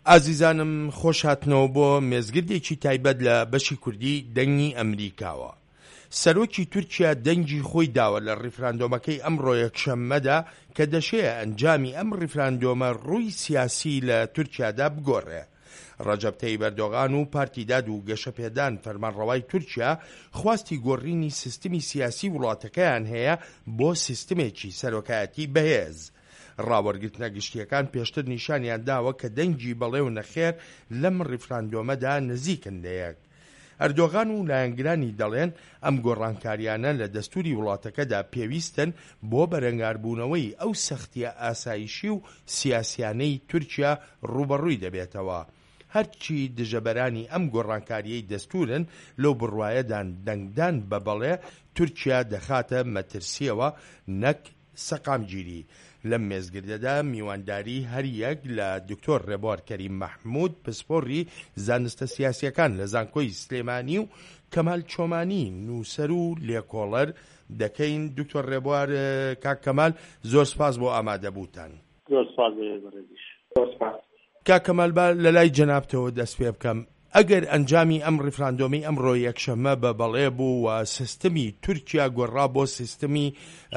ئازیزانم خۆش هاتنەوە بۆ مێزگردێکی تایبەت لە بەشی کوردی دەنگی ئەمریکاوە. سەرۆکی تورکیا دەنگی خۆی داوە لە ڕیفراندۆمەکەی ئەمڕۆ یەکشەممەدا کە دەشەیە ئەنجامی ئەم ڕیفراندۆمە ڕووی سیاسی لە تورکیادا بگۆڕێ. ڕەجەب تەیب ئەردۆغان و پارتی داد و گەشەپێدان فەرمانڕەوای تورکیا خواستی گۆڕینی سیستمی سیاسی وڵاتەکەیان هەیە بۆ سیستمێکی سەرۆکایەتی بەهێز. ڕاوەرگرتنە گشتیەکان پێشتر نیشانیان داوە کە دەنگی بەڵێ و نەخێر لەم ڕیفراندۆمەدا نزیکن لە یەک. ئەردۆغان و لایەنگرانی دەڵێن ئەم گۆڕانکاریانە لە دەستوری وڵاتەکەدا پێویستن بۆ بەرەنگاربوونەوەی ئەو سەختیە ئاسایشی و سیاسیانەی تورکیا ڕوبەڕووی دەبێتەوە. هەرچی دژەبەرانی ئەم گۆڕانکاریەی دەستورن لەو بڕوایەدان دەنگدان بە بەڵێ تورکیا دەخاتە مەترسیەوە نەک سەقامگیری. لەم مێزگردەدا میوانداری هەریەک لە دکتۆر ڕێبوار کەریم مەحموود پسپۆڕی زانستە سیاسیەکان لە زانکۆی سلێمانی و کەمال چۆمانی نووسەر و لێکۆڵەر دەکەین. دکتۆر ڕێبوار کاک کەمال زۆر سپاس بۆ ئامادەبووتان. زۆر سپاس بەڕێزیش. زۆر سپاس. کاک کەمال با لە لای جەنابتەوە دەست پێ بکەم. ئەگەر ئەنجامی ئەم ڕیفراندۆمی ئەمڕۆ یەکشەممە بە بەڵێ بوو و سیستمی تورکیا گۆڕا بۆ سیستمی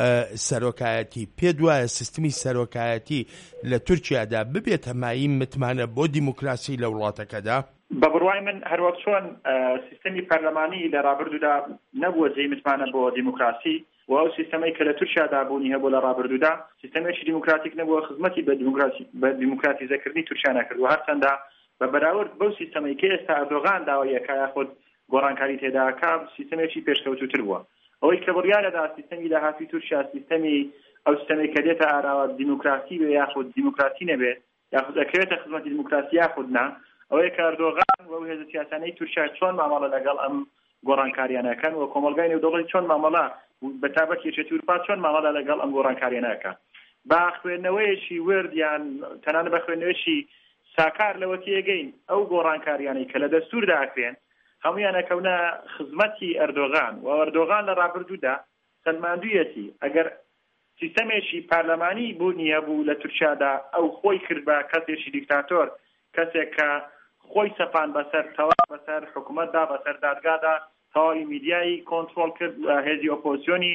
سەرۆکایەتی، پێ دوایە سیستمی سەرۆکایەتی لە تورکیادا ببێتە مایی متمانە بۆ دیموکراسی لە وڵاتەکەدا؟ بە بڕوای من هەروەک چۆن سیستمی پەرلەمانی لە ڕابردوودا نەبووە جێی متمانە بۆ دیموکراسی و ئەو سیستەمەی کە لە تورکیادا بوونی هەبوو لە ڕابردوودا سیستەمێکی دیموکراتیک نەبووە، خزمەتی بە دیموکراتیزەکردنی تورکیا نەکرد و هەرچەندە بە بەراورد بەو سیستەمەی کە ئێستا ئەردۆغان داوایەکە یاخود گۆڕانکاری تێداکا سیستەمێکی پێشکەوتووتر بووە. ئەوەی کە بڕیارەدا سیستەمی داهاتووی تورکیا سیستەمی ئەو سیستەمەی کە دێتە ئاراوە دیموکراسی بێ یاخود دیموکراسی نەبێت یاخود ئەکرێتە خزمەتی دیموکراسی یاخود نا، ئەوەیە کە ئەردۆغان و هێزە سیاسانەی تورکیا چۆن مامەڵە لەگەڵ ئەم گۆڕانکاریانەکەن و کۆمەلگای نێودەوڵەتی چۆن مامەڵە بەتابەت یەکێتی ئوروپا چۆن مامەڵە لەگەڵ ئەم گۆڕانکاریانەکە با خوێندنەوەیەکی ورد یان تەنانەت بە خوێندنەوەیەکی ساکار لەوە تێگەین ئەو گۆڕانکاریانەی کە لە دەستوردا ئەکرێن هەمویان ئەکەونە خزمەتی ئەردۆغان و ئەردۆغان لە ڕابردوودا سەلماندوویەتی ئەگەر سیستەمێکی پارلەمانی بوونی هەبوو لە تورکیادا ئەو خۆی کرد بە کەسێکی دیکتاتۆر، کەسێک کە خۆی سەپان بەسەر تەواو بەسەر حکوومەتدا بەسەر دادگادا تەواوی میدیایی کۆنتڕۆڵ کرد، هێزی ئۆپۆزیسیۆنی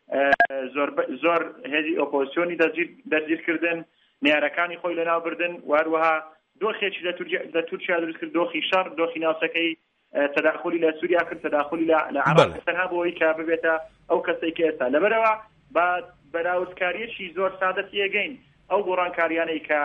زۆر هێزی ئۆپۆزیسیۆنی دەستگیرکردن، نێرەکانی خۆی لەناو بردن و هەروەها دۆخێکی لە تورکیا دروست کرد، دۆخی شەڕ، دۆخی ناوچەکەی تەداخلی لە سووریا کرد، تەداخلی لە عێراق تەنها بۆەوەی کە ببێتە ئەو کەسەی کە ئێستا لەبەرەوە بە بەراوردکاریەکی زۆر سادە تێگەین ئەو گۆڕانکاریانەی کە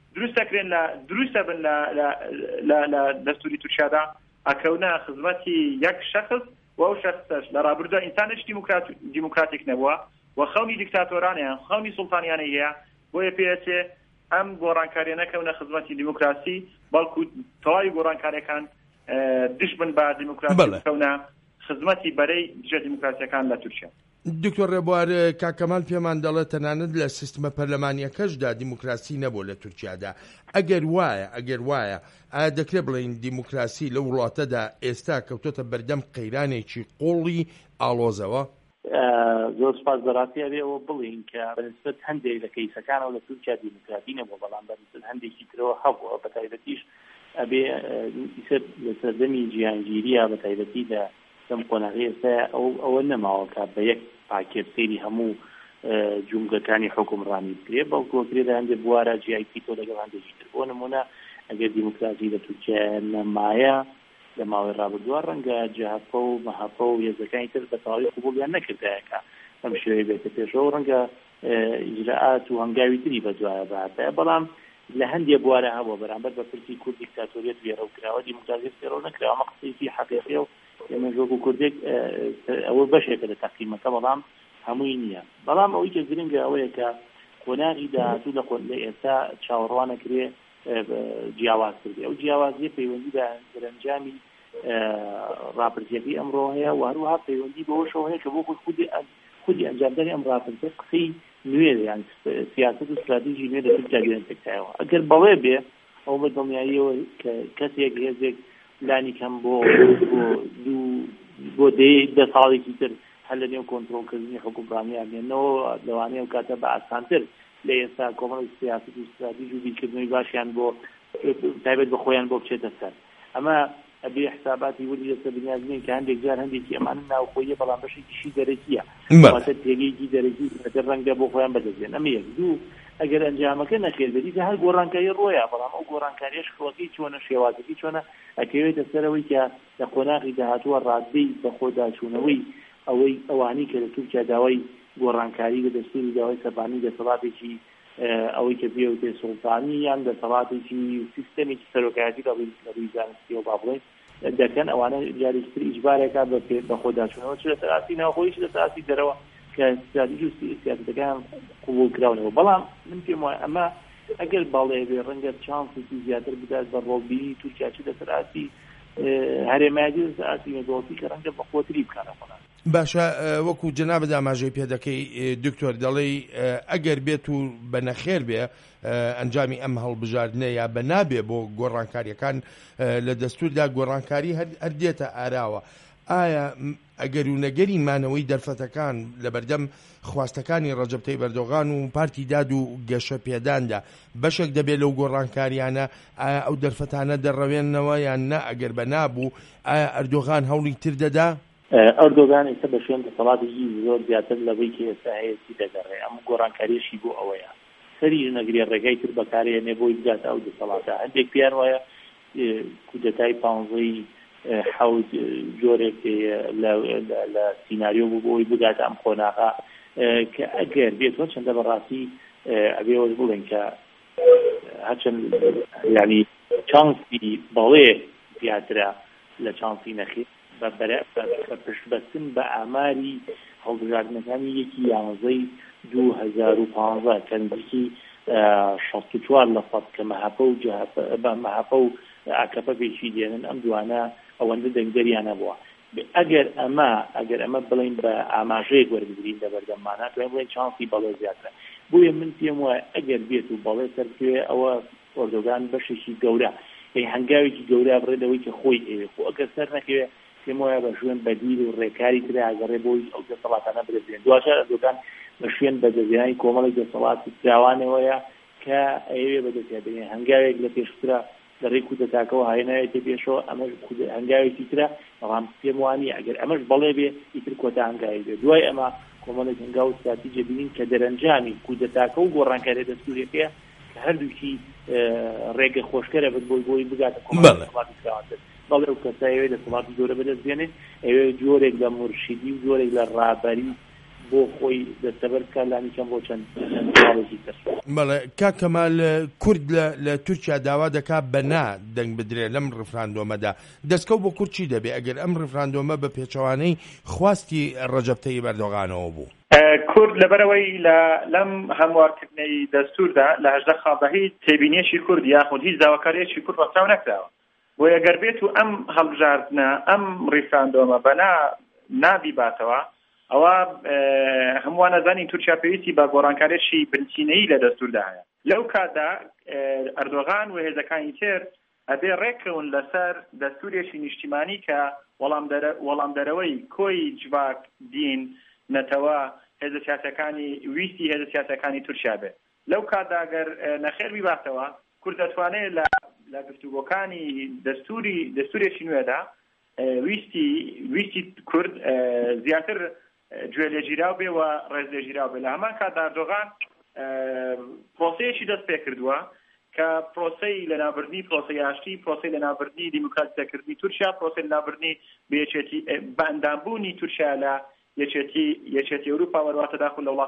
دروستە بن لە دەستوری تورکیادا ئەکەونە خزمەتی یەک شەخص و ئەو شەخصەش لە ڕابردوودا ئینسانێکی دیموکراتیک نەبووە و خەونی دیکتاتۆرانیان خەونی سوڵتانیانەی هەیە بۆیە پێچێ ئەم گۆڕانکاریە نەکەونە خزمەتی دیموکراسی بەڵکو تەواوی گۆڕانکاریەکان دش بن بە دیموکراسی بکەونە خزمەتی بەرەی دژە دیموکراسیەکان لە تورکیا. دکتۆر ڕێبوار کاک کەمال پێمان دەڵێت تەنانەت لە سیستمە پەرلەمانیەکەشدا دیموکراسی نەبوو لە تورکیادا. ئەگەر وایە ئایا دەکرێت بڵێن دیموکراسی لە وڵاتەدا ئێستا کەوتۆتە بەردەم قەیرانێکی قوڵی ئاڵۆزەوە؟ زۆر سپاس بەڕاستی ئەوە بڵین کە بەنسبەت هەندێک لە کەیسەکانەوە لە تورکیا دیموکراسی نەبووە، بەڵام بەنسبەت هەندێکی ترەوە هەبووە، بە تایبەتیش ئەبێ لە سەردەمی جیهانگیریە بە تایبەتی لە دەم قۆناغی ئێستا ئەوە نەماوە کە بە یەک پاکێت سەیری هەموو جومگەکانی حکومڕانی بکرێت، بەڵکو کرێدا هەندێک بوارە جیایپی تۆ لەگەڵ هەندێکی تر. بۆ نمونە ئەگەر دیموکراسی لە تورکیا نەمایە لە ماوەی ڕابردووە ڕەنگە جەهەپە و مەهەپە و هێزەکانی تر بە تەواوی قبوڵیان نەکردایەکە ئەم شێوەیە بێتە پێشەوە، ڕەنگە ئیجراعات و هەنگاوی تری بەدوایە بەهاتایە، بەڵام لە هەندێک بوارە هەبووە بەرامبەر بە پرسی کورد دیکتاتۆریەت وێڕەوکراوە دیموکراسی فێڕۆ نەکراوە. ئەمە قسەیەکی حەقیقیە و ئێمە ژۆک و کوردێک ئەوە بەشێکە لە تەقییمەکە، بەڵام هەمووی نییە. بەڵام ئەوەی کە گرنگە ئەوەیە کە قۆناغی داهاتوو لە ئێستا چاوەڕوانەکرێ جیاواز کردێ. ئەو جیاوازیە پەیوەندی بە سەرنجامی ڕاپرسیەکەی ئەمڕۆ هەیە و هەروەها پەیوەندی بەوەشەوە هەیە کە بۆ خودی ئەنجامدانی ئەم ڕاپرسیە قسەی نوێ یان سیاست و استراتیژی نوێ لە تورکیا گرنگتەکایەوە. ئەگەر بەڵێ بێ ئەو بە دڵنیاییەوە کە کەسێک هێزێک لانی کەم بۆ دە ساڵێکی تر هەر لە نێو کۆنتڕۆڵکردنی حکومڕانیان بێنەوە لەوانەیە کاتە بە ئاسانتر لە ئێستا کۆمەڵی سیاست و استراتیژی و بیرکردنەوەی باشیان بۆ تایبەت بە خۆیان بۆ بچێتە سەر ئەمە ئەبێ حساباتی وەری لەسەر بنیازنین کە هەندێک جار هەندێکی ئەمان ناوخۆیە بەڵام بەشێکیشی دەرەکیە واتە پێگەیەکی دەرەکی ڕەنگە بۆ خۆیان بەدەستێن ئەمە یەک دوو ئەگەر ئەنجامەکە نەخێر بێت هەر گۆڕانکاری ڕۆیە بەڵام ئەو گۆڕانکاریش خڵەکەی چۆنە شێوازەکەی چۆنە ئەکەوێتە سەرەوەی کە لە قۆناغی داهاتووە ڕادەی بە خۆداچوونەوەی ئەوەی ئەوانی کە لە تورکیا داوای گۆڕانکاری لە دەستوری داوای سەربانی دەسەڵاتێکی ئەوەی کە پێوتێ سوڵتانی یان دەسەڵاتێکی سیستەمێکی سەرۆکایەتی لە ڕووی زانستی و با بڵێن دەکەن ئەوانە جارێکتر ئیجبارێکا بە خۆداچوونەوە چ لە سەراسی ناوخۆیی چ لە سەراسی دەرەوە کە استراتیژی و سیاسەتەکان قبول کراونەوە بەڵام من پێم وایە ئەمە ئەگەر باڵێ بێ ڕەنگە چانسێکی زیاتر بدات بە ڕۆڵبیری تورکیا چ لە سەراسی هەرێمایەتی لە سەراسی نێودەوڵەتی کە ڕەنگە بە خۆتری بکانە خۆنان باشە وەکو جەنابە داماژەی پێ دەکەی دکتۆر دەڵێ ئەگەر بێت و بە نەخێر بێ ئەنجامی ئەم هەڵبژاردنە یا بە نابێ بۆ گۆڕانکاریەکان لە دەستوردا گۆڕانکاری هەر دێتە ئاراوە ئایا ئەگەر و نەگەری مانەوەی دەرفەتەکان لە بەردەم خواستەکانی ڕەجەب تەیب ئەردۆغان و پارتی داد و گەشە پێداندا بەشێک دەبێت لەو گۆڕانکاریانە ئایا ئەو دەرفەتانە دەڕەوێنەوە یان نە ئەگەر بە نابوو ئایا ئەردۆغان هەوڵی تر دەدا؟ ئەردۆغان ئێستا بە شوێن دەسەڵاتێکی زۆر زیاتر لەوەی کە ئێستا هەیەی دەگەڕێ ئەم گۆڕانکاریشی بۆ ئەوەیە سەری نەگرێ ڕێگای تر بەکارهێنێ بۆی بگاتە ئەو دەسەڵاتە هەندێک پیان وایە کودەتای پانزەی حەوت جۆرێک لە سیناریۆ بوو بۆی بگاتە ئەم خۆناغا کە ئەگەر بێتەوە چەندە بەڕاستی ئەبێ ئەوەش بڵێن کە هەرچەند یعنی چانسی بەڵێ زیاترە لە چانسی نەخێر بە پشتبەستن بە ئاماری هەڵبژاردنەکانی 11/2015 کە نزیکی 64% کە مەهاپە و ئاکەپە پێشی دێنن ئەم دوانە ئەوەندە دەنگدەریانە بووە ئەگەر ئەمە بڵین بە ئاماژەیەک وەربگرین لە بەردەمانە توانین بڵین چانسی بەڵێ زیاترە بۆیە من پێم وایە ئەگەر بێت و بەڵێ سەرکوێ ئەوە ئەردۆغان بەشێکی گەورە هەنگاوێکی گەورە بڕێدەوەی کە خۆی ئێوێ خۆ ئەگەر سەر نەکەوێ پێم وایە بە شوێن بەدیل و ڕێکاری تر ئاگەڕێ بۆی ئەو دەسەڵاتانە بدەزێن دواتر ئەردۆغان بە شوێن بەدەزێنانی کۆمەڵی دەسەڵاتی فراوانەوەیە کە ئەوێ بەدەستێنێ هەنگاوێک لە پێشترە لە ڕێی کودەتاکەەوە هاینایەتە پێشەوە ئەمەش هەنگاوێکی ترە بەڵام پێم وانە ئەگەر ئەمەش بەڵێ بێ ئیتر کۆتا هەنگاوی بێ دوای ئەمە کۆمەڵێک هەنگاو و استراتیژە بینین کە دەرەنجامی کودەتاکە و گۆڕانکاری دەستوریەکەیە کە هەردووکی ڕێگە خۆشکەرە بێت بۆی بگاتە کۆمەڵی فراوانتر بەڵێ و کەسایەوێ دەسەڵاتی زۆرە بەدەستێنێت ئەوێ جۆرێک لە مرشیدی و جۆرێک لە ڕابەری بۆ خۆی دەستەبەر کارلانی چەند بۆ چەند ساڵێکی تر. بەڵێ کاک کەمال کورد لە تورکیا داوا دەکات بە نا دەنگ بدرێ لەم ڕفراندۆمەدا دەستکەوت بۆ کورد چی دەبێ ئەگەر ئەم ڕفراندۆمە بە پێچەوانەی خواستی ڕەجەب تەیب ئەردۆغانەوە بوو؟ کورد لەبەرەوەی لەم هەموارکردنەی دەستوردا لە 18 خاڵداهی تێبینیەشی کورد یاخود هیچ داواکاریەکی کورد ڕەچاو نەکراوە بۆ ئەگەر بێت و ئەم هەڵبژاردنە ئەم ڕفراندۆمە بە نابی باتەوە ئەوە هەمووان نەزانین تورکیا پێویستی بە گۆڕانکاریەکی بنچینەیی لە دەستوردا هەیە لەو کاتدا ئەردۆغان و هێزەکانی تر ئەبێ ڕێکەون لەسەر دەستورێکی نیشتیمانی کە وەڵامدەرەوەی کۆی جوواک دین نەتەوە هێزە سیاسەکانی ویستی هێزە سیاسەکانی تورکیا بێ لەو کاتدا ئەگەر نەخێر بیباتەوە کورد دەتوانێت لە گفتوگۆکانی دەستورێکی نوێدا ویستی کورد زیاتر گوێ لێگیراو بێ و ڕێز لێگیراو بێ لە هەمان کاتدا ئەردۆغان پرۆسەیەکی دەست پێ کردووە کە پرۆسەی لەناوبردنی پرۆسەی ئاشتی پرۆسەی لەناوبردنی دیموکراتیزەکردنی تورکیا پرۆسەی لەناوبردنی بە ئەندامبوونی تورکیا لە یەکێتی ئەوروپا وەرواتە داخل لە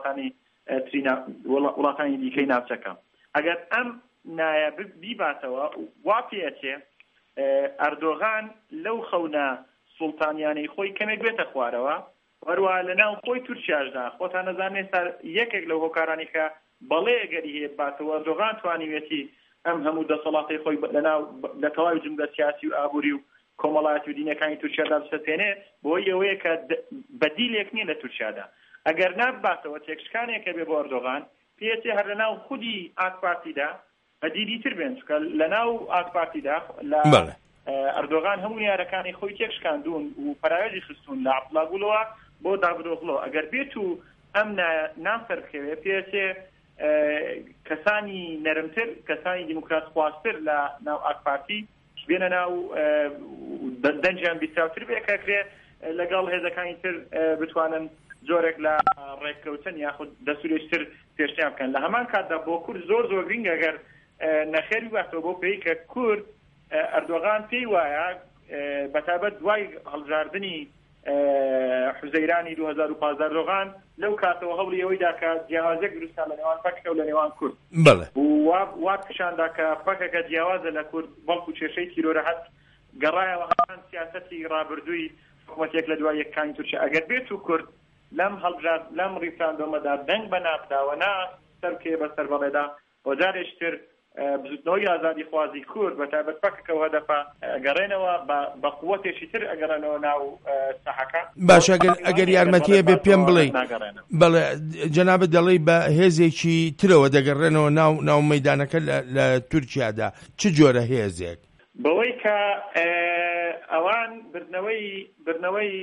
وڵاتانی دیکەی ناوچەکە ئەگەر ئەم نایە بیباتەوە وا پێچێ ئەردۆغان لەو خەونە سوڵتانیانەی خۆی کەمێک بێتە خوارەوە وەروە لەناو خۆی تورکیاشدا خۆتان نەزانێت یەکێک لەو هۆکارانی کە بەڵێ گەری هەیە باتەوە ئەردۆغان توانیوێتی ئەم هەموو دەسەڵاتی خۆی لە تەواوی جملە سیاسی و ئابووری و کۆمەڵایەتی و دینەکانی تورکیادا بسەتێنێ بۆی ئەوەیە کە بەدیلێک نییە لە تورکیادا ئەگەر ناباتەوە تێکشکانێکە بێ بۆ ئەردۆغان پێچێ هەر لەناو خودی ئاکپارتیدا بەدیلی تر بێن چکە لەناو ئاکپارتیدا لە ئەردۆغان هەموو یارەکانی خۆی تێکشکاندون و پەراوێژی خستون لە عەبدوڵڵا گوڵەوە بۆ دابدۆغڵۆ ئەگەر بێت و ئەم نامسەر بکەوێ پێچێ کەسانی نەرمتر کەسانی دیموکراسی خواستر لە ناو ئاکپارتی بێنە ناو دەنجیان بیستراوتر بێکەکرێ لەگەڵ هێزەکانی تر بتوانن جۆرێک لە ڕێککەوتن یاخود دەسوورێشتر پێشتیان بکەن لە هەمان کاتدا بۆ کورد زۆر گرنگە ئەگەر نەخێری باتەوە بۆ پێی کە کورد ئەردۆغان پێی وایە بەتابەت دوای هەڵبژاردننی حوزەیرانی 2015 ئەردۆغان لەو کاتەوە هەوڵی ئەوەیدا کە جیاوازێک دروستکات لە نێوان پەکەکە و لە نێوان کورد وا پیشاندا کە پەکەکە جیاوازە لە کورد بەڵکو کێشەی تیرۆرەهەت گەڕایەوە هەمان سیاسەتی ڕابردووی حکوومەتێک لە دوای یەکانی تورکیا ئەگەر بێت و کورد لەم ریفراندۆمەدا دەنگ بە نابداوە نا سەرکێ بەسەر بەڵێدا بۆ جارێکتر بزوتنەوەی ئازادی خوازی کورد بەتایبەت پەکەکەەوە دەفا گەڕێنەوە بە قووەتێکی تر ئەگەڕێنەوە ناو سەحەکە باش ئەگەر یارمەتیە بێ پێم بڵێ بەڵێ جەنابەت دەڵێ بە هێزێکی ترەوە دەگەڕێنەوە ناو مەیدانەکە لە تورکیادا چ جۆرە هێزێک بەوەی کە ئەوان بردنەوەی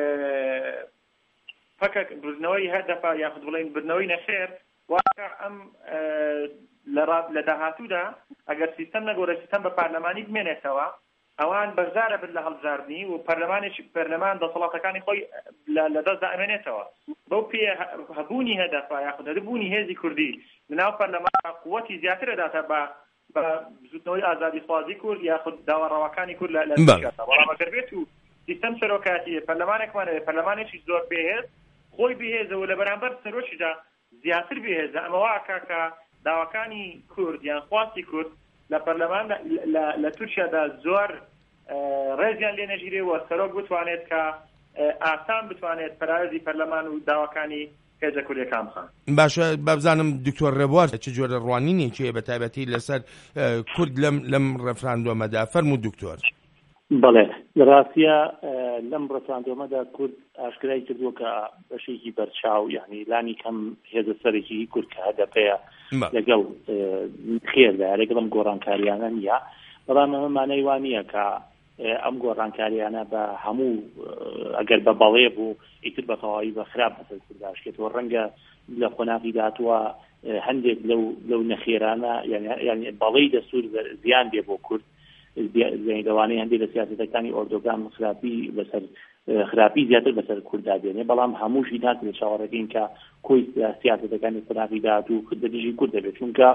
پەکەک بردنەوەی هەردەفا یاخود بڵێن بردنەوەی نەخێر واکە ئەم لە داهاتوودا ئەگەر سیستەم نەگۆڕێت سیستەم بە پارلەمانی بمێنێتەوە ئەوان بەشدارە بن لە هەڵبژاردننی و پەرلەمان دەسەڵاتەکانی خۆی لە دەستدا ئەمێنێتەوە بەو پێ هەبوونی هەدەفا یاخود هەبوونی هێزی کوردی لەناو پەرلەمان قووەتی زیاتر ئەداتە بە بزوتنەوەی ئازادی خوازی کورد یاخود داوەڕەوەکانی کورد لە بەڵام ئەگەر بێت و سیستەم سەرۆکاتی پەرلەمانێکمانەوێت پەرلەمانێکی زۆر بێهێز خۆی بێهێزەوە لە بەرامبەر سەرۆکیدا زیاتر بێهێزە ئەمەوە ئاکاکە داواکانی کورد یان خواستی کورد لە پەرلەمان لە تورکیادا زۆر ڕێزیان لێ نەژیرێەوە سەرۆک بتوانێت کە ئاسان بتوانێت پەراوێزی پەرلەمان و داواکانی هێزە کوردیەکان بخەن. باشە بابزانم دکتۆر ڕێبوار چ جۆرە ڕوانینێکیە بە تایبەتی لەسەر کورد لەم ڕێفراندۆمەدا فەرموو دکتۆر. بەڵێ لەڕاستیە لەم ڕێفراندۆمەدا کورد ئاشکرای کردووە کە بەشێکی بەرچاو یعنی لانی کەم هێزە سەرێکی کورد کە هەدەپەیە لەگەڵ خێردا لەگەڵم گۆڕانکاریانە نییە بەڵام ئەمە مانای وانە کە ئەم گۆڕانکاریانە بە هەموو ئەگەر بە بەڵێ بوو ئیتر بە تەواوی بە خراپ بەسەر کورداشکێتەوە ڕەنگە لە خۆناغی داتووە هەندێک لەو نەخێرانە یعنی بەڵێی دەسوور زیان دێ بۆ کورد دەوانەیە هەندێک لە سیاسەتەکانی ئۆردۆگان خراپی زیاتر بەسەر کووردا دێنێ بەڵام هەمووشی ناکرێت لە چاوەڕێگەین کە کۆی سیاسەتەکانی خۆناغی داهاتوو دەدیژی کورد دەبێت چونکە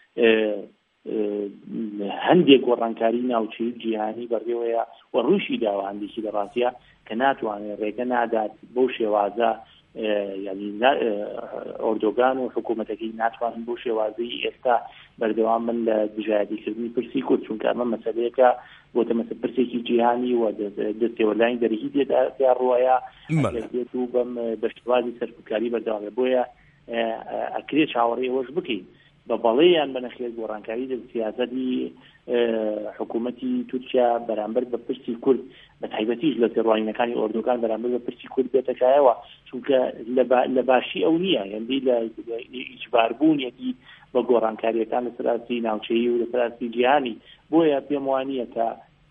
هەندێک گۆڕانکاری ناوچەی جیهانی بەڕێوەیە و ڕووشی داوە هەندێکی لە ڕاستیە کە ناتوانێت ڕێگە نادات بەو شێوازە یعنی ئۆردۆگان و حکوومەتەکەی ناتوانن بۆ شێوازەی ئێستا بەردەوام من لە دژایەتیکردنی پرسی کورد چونکە ئەمە مەسەلەیەکە بۆتە پرسێکی جیهانی و دەستێوەلای دەرەکی تێدا ڕوایە دێت و بەم بە شێوازی سەرکوتکاری بەردەوامێ بۆیە ئەکرێت چاوەڕێی ئەوەش بکەین بە بەڵێیان بەنەخێت گۆڕانکاری لە سیاسەتی حکوومەتی تورکیا بەرامبەر بە پرسی کورد بە تایبەتیش لە سێڕوانینەکانی ئۆردۆگان بەرامبەر بە پرسی کورد بێتەکایەوە چونکە لە باشی ئەو نییە هەندی لە ئیجباربوونیەتی بە گۆڕانکاریەکان لە سەراسی ناوچەیی و لە سەراسی جیهانی بۆیە پێم وانییە کە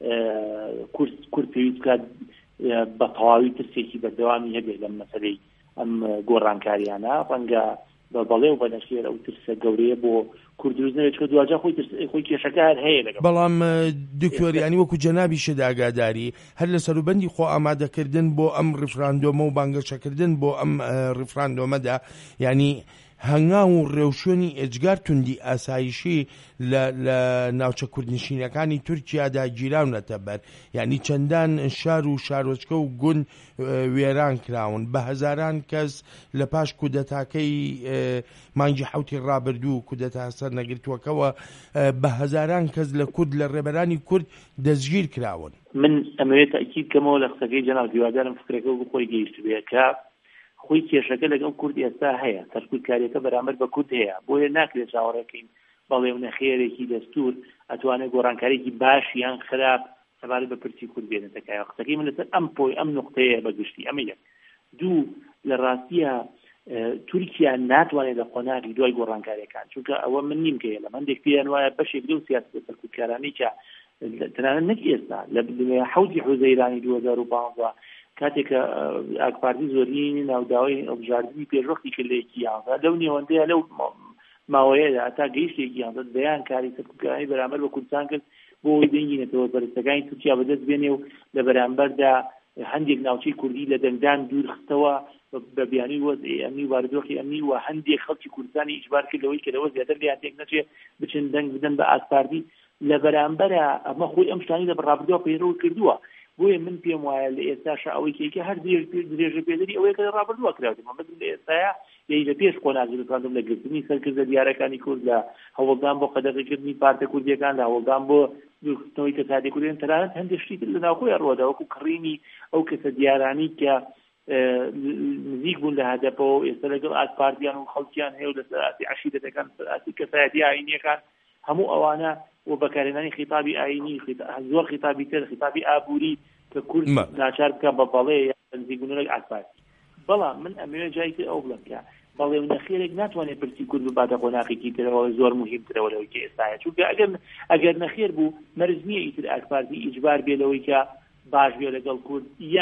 کورد پێویست بکات بە تەواوی ترسێکی بەردەوامی هەبێت لەم مەسەلەی ئەم گۆڕانکاریانە ڕەنگە بە بەڵێ و بەنەخێر ئەو ترسە گەورەیە بۆ کورد دروست نەبێت کە دوجا خۆی کێشەکە هەر هەیە لەگەڵ بەڵام دکتۆری ئەنی وەکو جەنابی شەداگاداری هەر لە سەروبەندی خۆ ئامادەکردن بۆ ئەم ڕیفراندۆمە و بانگەشەکردن بۆ ئەم ڕیفراندۆمەدا یعنی هەنگاو و ڕێوشێنی ئێجگار توندی ئاسایشی لە ناوچە کوردنشینەکانی تورکیادا گیراونەتە بەر یعنی چەندان شار و شارۆچکە و گوند وێران کراون بە هەزاران کەس لە پاش کودەتاکەی مانگی حوتی ڕابردوو کودەتا سەر نەگرتووەکەوە بە هەزاران کەس لە کورد لە ڕێبەرانی کورد دەستگیر کراون. من ئەمەوێت تاکید کەمەوە لە قسەکەی جەناب هیوادارم فکرەکە بۆ خۆی گەیشت بێت کە خۆی کێشەکە لەگەڵ کورد ئێستا هەیە سەرکوتکاریەکە بەرامبەر بە کورد هەیە بۆیە ناکرێت چاوەڕێکەین بەڵێ و نەخێرێکی دەستور ئەتوانێت گۆڕانکاریێکی باش یان خراپ سەبارەت بە پرسی کورد بێنێتەکایە قسەکەی من لەسەر ئەم نقطەیە بەگشتی ئەمە یەک دوو لە ڕاستیە تورکیا ناتوانێت لە قۆناغی دوای گۆڕانکاریەکان چونکە ئەوە من نیم کە لە هەندێک پێیان وایە بەشێک لەو سیاسەتە سەرکوتکارانەی کە تەنانەت نەک ئێستا لە حەوتی حوزەیرانی 2015 کاتێکە ئاکپارتی زۆرینی ناوداوای هەڵبژاردننی پێشوەختی کردلەیەکی یانزا لەو نێوەندەیە لەو ماوەیەدا تا گەیشتێکی یانزە بەیان کاری سەرکردنی بەرامبەر بە کوردستان کرد بۆ ئەوەی دەنگینێتەوە بەرزەکانی تورکیا بەدەست بێنێ و لە بەرامبەردا هەندێک ناوچەی کوردی لە دەنگدان دوور خستەوە بە بیانی وەزعی ئەمنی و بارودۆخی ئەمنی و هەندێک خەڵکی کوردستانی ئیجبار کردەوەی کە لەوە زیاتر لێیان تێک نەچێ بچن دەنگ بدەن بە ئاسپاردی لە بەرامبەرە ئەمە خۆی ئەم شتانی لە ڕابردووە پەیڕەوە کردووە بۆیە من پێم وایە لە ئێستاشە ئەوەی کێکە هەر درێژە پێدەری ئەوەیە کە ڕابردووە کراوە مەبەست لە ئێستایا یعنی لە پێش قۆناغیەکان لە گرتنی سەرکردە دیارەکانی کورد لە هەوڵدان بۆ قەدەغیکردنی پارتە کوردیەکان لە هەوڵدان بۆ دوورخستنەوەی کەساتی کوردیان تەنانەت هەندێک شتی تر لە ناوخۆی ڕۆدا وەکو کڕینی ئەو کەسە دیارانی کە نزیک بوون لە هەدەفەوە ئێستا لەگەڵ ئاسپاردیان و خەڵکیان هەیە و لە سەراتی عەشیرەتەکان سەراتی کەسایەتی ئاینیەکان هەموو ئەوانە و بەکارهێنانی خیتابی ئاینی زۆر خیتابی تر خیتابی ئابووری کە کورد ناچار بکە بە بەڵێ نزیک بوونەوەی ئاسپارد بەڵام من ئەمەوێت جای تر ئەو بڵم کە بەڵێ و نەخێرێک ناتوانێت پرسی کورد بباتە قۆناغێکی ترەوە زۆر مهمترەوە لەوەی کە ئێستاە چونکە ئەگەر نەخێر بوو مەرج نییە ئیتر ئاسپاردی ئیجبار بێ لەوەی کە باش بێ لەگەڵ کورد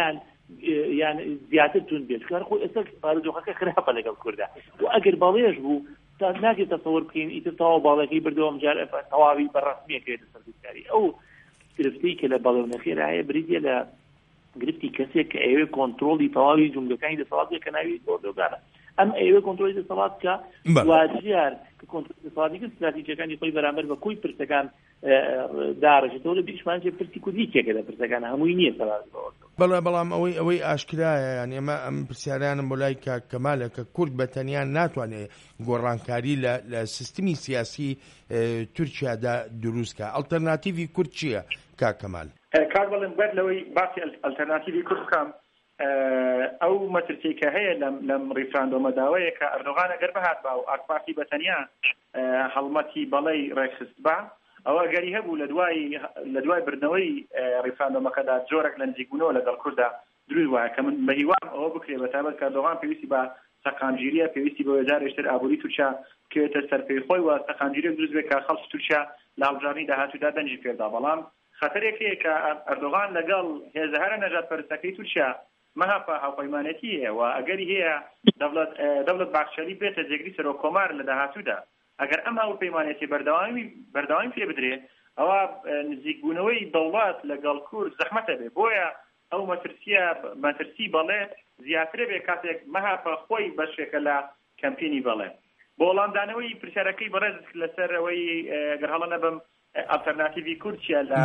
یان زیاتر تون بێت کار خۆ ئێستا بارودۆخەکە خراپە لەگەڵ کووردا و ئەگەر بەڵێش بوو تا ناکرێت تەسەوەر بکەین ئیتر تەواو باڵەکەی بردەوە ئەمجار تەواوی بەڕەسمیەکرێت سەرکردکاری ئەو گرفتەی کە لە بەڵێ و نەخێر هەیە بریتە لە گرفتی کەسێک کە ئەوێ کۆنتڕۆڵی تەواوی جملەکانی دەسەڵاتێک کە ناوی ئۆردۆگانە ئەم ئەوێ کۆنتڕۆلی دەسەڵات کە واجیار کە کۆنتڕۆلی دەسەڵاتی کرد استراتیجیەکانی خۆی بەرامبەر بە کۆی پرسەکان داڕێژێتەوە لە بیرشمان چێ پرسی کوردی کێکە لە پرسەکانە هەمووی نییە سەرات بەڵام ئەوەی ئاشکرایە یعنی ئەمە ئەم پرسیارانم بۆ لای کەمالە کە کورد بەتەنیان ناتوانێت گۆڕانکاری لە سیستمی سیاسی تورکیادا دروستکە ئەڵتەرناتیڤی کورد چییە کاکەمال کار بڵێن بەر لەوەی باسی ئەلتەرناتیڤی کورد بکەم ئەو مەترسیکە هەیە لەم ڕیفراندۆمەداوەیە کە ئەردۆغان ئەگەر بەهات با و ئاکپارتی بەتەنیا هەڵمەتی بەڵەی ڕێکخست بە ئەوە گەری هەبوو لە دوای بردنەوەی ڕیفراندۆمەکەدا جۆرێک لە نزیکبوونەوە لەگەڵ کووردا دروست وایە کە من بە هیوام ئەوە بکرێ بەتابەت کە ئەردۆغان پێویستی بە سەقامگیریە پێویستی بە وێزارێشتر ئابووری تورکیا بکەوێتە سەرپێی خۆی و سەقامگیریەک دروست بێت کە خەڵکی تورکیا لە هەڵبژاردننی داهاتوودا دەنجی پێدا بەڵام خەتەرێکەیە کە ئەردۆغان لەگەڵ هێزە هەرە نەژاد پەرستەکەی تورکیا مەهاپە هاوپەیمانەتی هەیە و ئەگەری هەیە دەوڵەت باخشەلی بێتە جێگری سەرۆک کۆمار لە داهاتوودا ئەگەر ئەم هاوپەیمانەتی بەردەوامی پێ بدرێت ئەوە نزیکبوونەوەی دەوڵات لەگەڵ کورد زەحمەتە بێ بۆیە ئەو مەترسی بەڵێ زیاترە بێ کاتێک مەهاپە خۆی بەشێکە لە کەمپینی بەڵێ بۆ وەڵامدانەوەی پرسیارەکەی بەڕێز لەسەر ئەوەی گەر هەڵە نەبم ئالتەرناتیڤی کورد چیە لە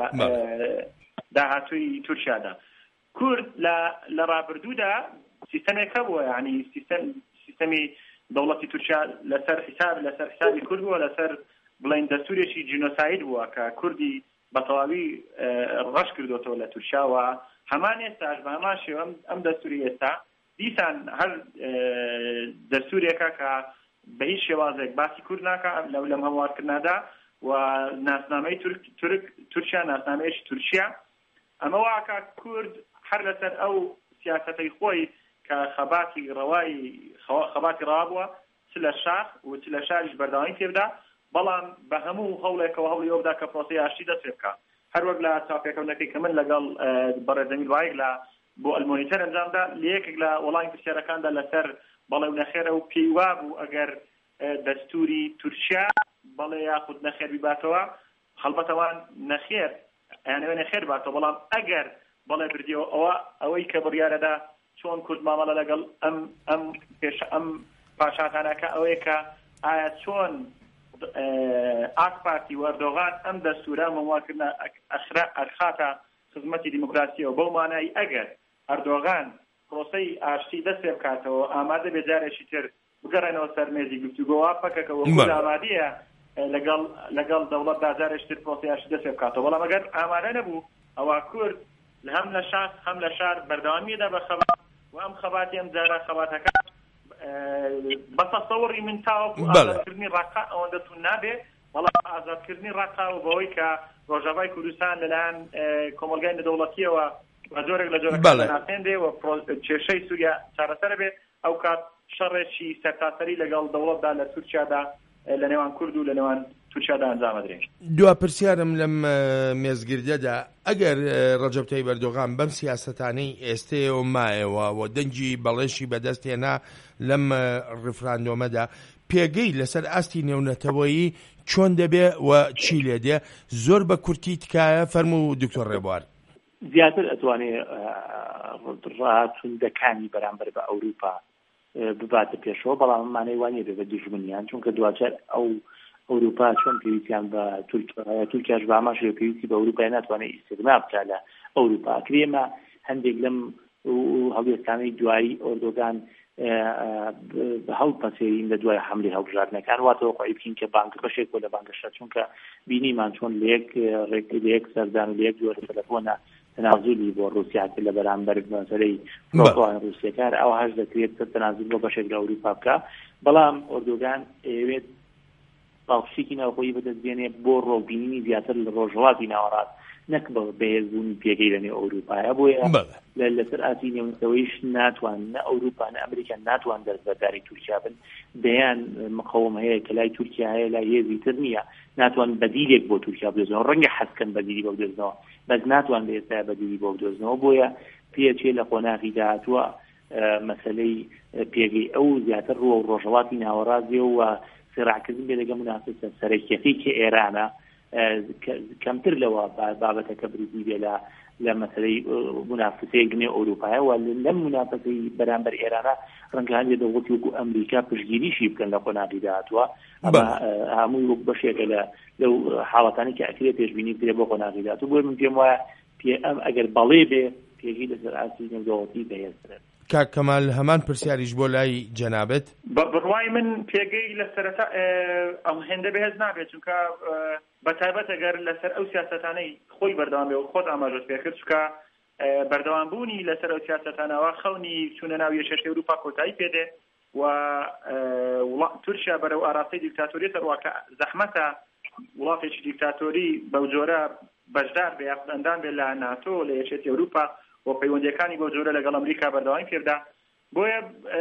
داهاتووی تورکیادا کورد لە ڕابردوودا سیستەمێکە بووە یعنی سیستەمی دەوڵەتی تورکیا لەسەر حسابی کورد بووە لەسەر بڵین دەستورێکی جینۆساید بووە کە کوردی بە تەواوی ڕەش کردوتەوە لە تورکیاوە هەمان ئێستاش بە هەمان شێوە ئەم دەستوری ئێستا دیسان هەر دەستورێکە کە بە هیچ شێوازێک باسی کورد ناکە لەم هەموارکردنادا و ناسنامەی تورکیا ناسنامەیەکی تورکیا ئەمە واکە کورد هەر لەسەر ئەو سیاسەتەی خۆی کە خەباتی ڕوا بووە چ لە شاخ و چ لە شاریش بەردەوامی پێبدا بەڵام بە هەموو هەوڵێکەوە هەوڵی ئەودا کە پرۆسەی ئاشتی دەست پێ بکە هەروەک لە چاپێکەوتنەکەی کە من لەگەڵ بەڕێزەمیر وایەک لە بۆ ئەلمۆنیتەر ئەنجامدا لە یەکێک لە وەڵامی پرسیارەکاندا لەسەر بەڵێ و نەخێرە و پێی وابوو ئەگەر دەستوری تورکیا بەڵێ یاخود نەخێر بیباتەوە هەڵبەتەوان نەخێر یانەوێ نەخێر باتەوە بەڵام ئەگەر بەڵێ بردیەوە ئەوەی کە بڕیارەدا چۆن کورد مامەڵە لەگەڵ ئەم پاشاتانەکە ئەوەیە کە ئایا چۆن ئاکپارتی و ئەردۆغان ئەم دەستورە مەمواکردن ئەرخاتە خزمەتی دیموکراسیەوە بەو مانای ئەگەر ئەردۆغان پرۆسەی ئاشتی دەست پێ بکاتەوە ئامادە بێ جارێکی تر بگەڕێنەوە سەر مێزی گفتوگۆوە پەکەکەوە کورد ئامادەیە لەگەڵ دەوڵەتدا جارێکی تر پرۆسەی ئاشتی دەست پێ بکاتەوە بەڵام ئەگەر ئامادە نەبوو ئەوە کورد هەم لە شاخ هەم لە شار بەردەوامیەدا بە خەبات و ئەم خەباتی ئەم جارە خەباتەکە بە تەسەوڕی من تاوەکو ئازادکردنی ڕاقا ئەوەندە تون نابێ بەڵام ئازادکردنی ڕاقا و بەوەی کە ڕۆژاوای کوردستان لەلایەن کۆمەلگای نەدەوڵەتیەوە بە جۆرێک لە جۆرەکان ناسێندێ و کێشەی سووریا چارەسەر بێ ئەو کات شەڕێکی سەرتاسەری لەگەڵ دەوڵەتدا لە تورکیادا لە نێوان کورد و لە نێوان تورکیادا ئەنجامەدرێت. دوا پرسیارم لەم مێزگردەدا ئەگەر ڕەجەب تایب ئەردۆغان بەم سیاسەتانەی ئێستەیەوە مایەوە و دەنگی بەڵێشی بەدەستێنا لەم ڕیفراندۆمەدا پێگەی لەسەر ئاستی نێونەتەوەیی چۆن دەبێ و چی لێ دێ زۆر بە کورتی تکایە فەرموو دکتۆر ڕێبوار. زیاتر ئەتوانێ ڕاتوندەکانی بەرامبەر بە ئەوروپا بباتە پێشەوە، بەڵام مانای وانە بێ بە دوژمنیان، چونکە دواتر ئەوروپا چۆن پێویستیان بە تورکیاش بە ئاماژ پێویستی بە ئەوروپای ناتوانێت ئیستیغنا بکات لە ئەوروپا. کرێمە هەندێک لەم هەڵوێستانەی دوایی ئۆردۆگان بە هەڵ پەسێرین لە دوای حملەی هەڵبژاردنەکان واتەوە خۆی بکەین کە بانک بەشێک بۆ لە بانگەشە، چونکە بینیمان چۆن لە یەک سەردان و لە یەک جۆرە تەلەفۆنە تەنازولی بۆ رووسیا لە بەرامبەر مەسەلەی فڕۆکەوانی رووسیەکان ئەو هەش دەکرێت تەنازول بۆ بەشێک لە ئەوروپا بکە، بەڵام ئۆردۆگان ئەوێت باڵشێکی ناوخۆیی بەدەستبێنێ بۆ ڕۆبینی زیاتر لە ڕۆژهەڵاتی ناوەڕاست، نەک بە بەهێزبوونی پێگەی لەنێو ئەوروپایە. بۆیە لەسەر ئاسی نێونەتەوەیش ناتوان نە ئەوروپا نە ئەمریکا ناتوان دەربەرداری تورکیا بن، دەیان مقاوم هەیە کە لای تورکیا هەیە لای هێزی تر نییە، ناتوان بەدیلێک بۆ تورکیا بدۆزنەوە، ڕەنگە حەزکەن بەدیلی بۆ بدۆزنەوە بەس ناتوان بە ئێستا بەدیلی بۆ بدۆزنەوە. بۆیە پێچێ لە قۆناغی داهاتووە مەسەلەی پێگەی ئەو زیاتر ڕۆ و ڕۆژهەڵاتی ناوەڕاستیە و سێڕاکردن بێ لەگە منافسە سەرەکیەتی کە ئێرانە کەمتر لەوە بابەتەکە بریزی بێ لە مەسەلەی منافسەیەک نێو ئەوروپایە و لەم منافسەی بەرامبەر ئێرانە ڕەنگە هەندێک دەوڵەتی وەکو ئەمریکا پشتگیریشی بکەن لە قۆناغی داهاتووە. ئەمە هەمووی وەک بەشێکە لەو حاڵەتانی کە ئەکرێت پێشبینی بکرێت بۆ قۆناغی داهاتوو. بۆیە من پێم وایە ئەگەر بەڵێ بێ پێگەی لەسەر ئاسی نێودەوڵەتی بەهێزترێت. کاک کەمال هەمان پرسیاریش بۆ لای جەنابەت. بڕوای من پێگەی لەسەرەتا ئەم هێندە بەهێز نابێت، چونکە بەتایبەت ئەگەر لەسەر ئەو سیاسەتانەی خۆی بەردەوام بێ و خۆت ئاماژەت پێ کرد، چونکە بەردەوامبوونی لەسەر ئەو سیاسەتانەوە خەونی چوونە ناو یەکێتی ئەوروپا کۆتایی پێدێ و تورکیا بەرەو ئاراستەی دیکتاتۆری سەرواکە زەحمەتە وڵاتێکی دیکتاتۆری بەو جۆرە بەشدار بێ یاخود ئەندام بێ لە ناتۆ لە یەکێتی ئەوروپا و پەیوەندیەکانی بۆ جۆرە لەگەڵ ئەمریکا بەردەوامی پێبدا. بۆیە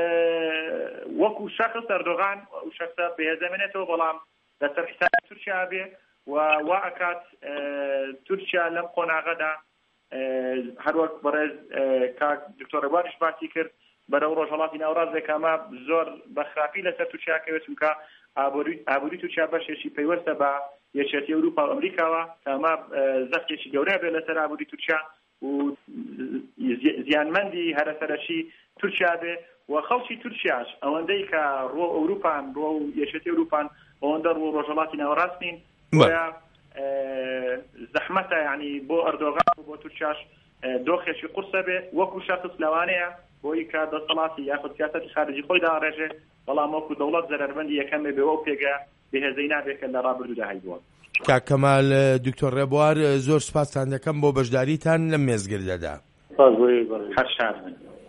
وەکو شەخص ئەردۆغان ئەو شەخصە بەهێزەمێنێتەوە، بەڵام لەسەر حسابی تورکیا بێ و وا ئەکات تورکیا لەم قۆناغەدا هەروەک بەڕێز کاک دکتۆر ڕێبواریش باسی کرد بەرەو ڕۆژهەڵاتی ناوەڕاست ئەمە زۆر بەخراپی لەسەر تورکیاکەوێت، چونکە ئابووری تورکیا بەشێکی پەیوەستە بە یەکێتی ئەوروپا و ئەمریکاوە کە ئەمە زەفتێکی گەورەیە بێت لەسەر ئابووری تورکیا و زیانمەندی هەرەسەرەشی تورکیا بێ و خەڵکی تورکیاش ئەوەندەی کە ڕۆ ئەوروپان ڕۆ و یەکێتی ئەوروپان ئەوەندە ڕۆ ڕۆژهەڵاتی ناوەڕاست نین. بۆیە زەحمەتە یعنی بۆ ئەردۆغان و بۆ تورکیاش دۆخێکی قورسە بێ وەکو شەخص لەوانەیە بۆی کە دەسەڵاتی یاخود سیاسەتی خارجی خۆی داڕێژێ، بەڵام وەکو دەوڵەت زەرەربەندی یەکەمێ بێ و پێگە بەهێزەی نابێت کە لە ڕابردوودا هەیبووە. کاک کەمال دکتۆر ڕێبوار زۆر سوپاسان دەکەم بۆ بەشداریتان لەم مێزگردەدا.